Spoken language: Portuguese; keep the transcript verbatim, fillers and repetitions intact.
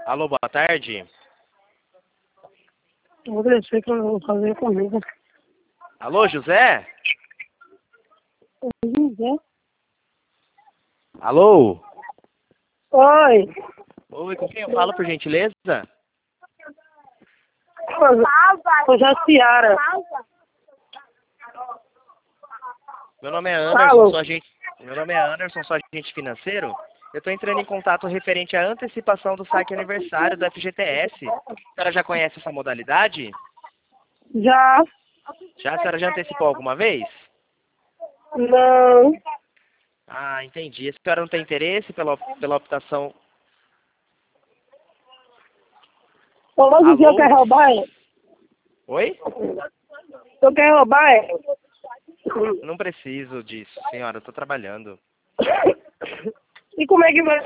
Alô, boa tarde. Vou descer que eu vou fazer comida. Alô, José? José? Alô? Oi. Oi, com quem eu falo, por gentileza? Ô, Jaciara. Meu nome é Anderson, Alô? sou agente... Meu nome é Anderson, sou agente financeiro. Eu estou entrando em contato referente à antecipação do saque aniversário do F G T S. A senhora já conhece essa modalidade? Já? Já? A senhora já antecipou alguma vez? Não. Ah, entendi. A senhora não tem interesse pela, pela optação... Ô, mas o senhor quer roubar, é? Oi? O senhor quer roubar, é? Não preciso disso, senhora. Eu estou trabalhando. E como é que vai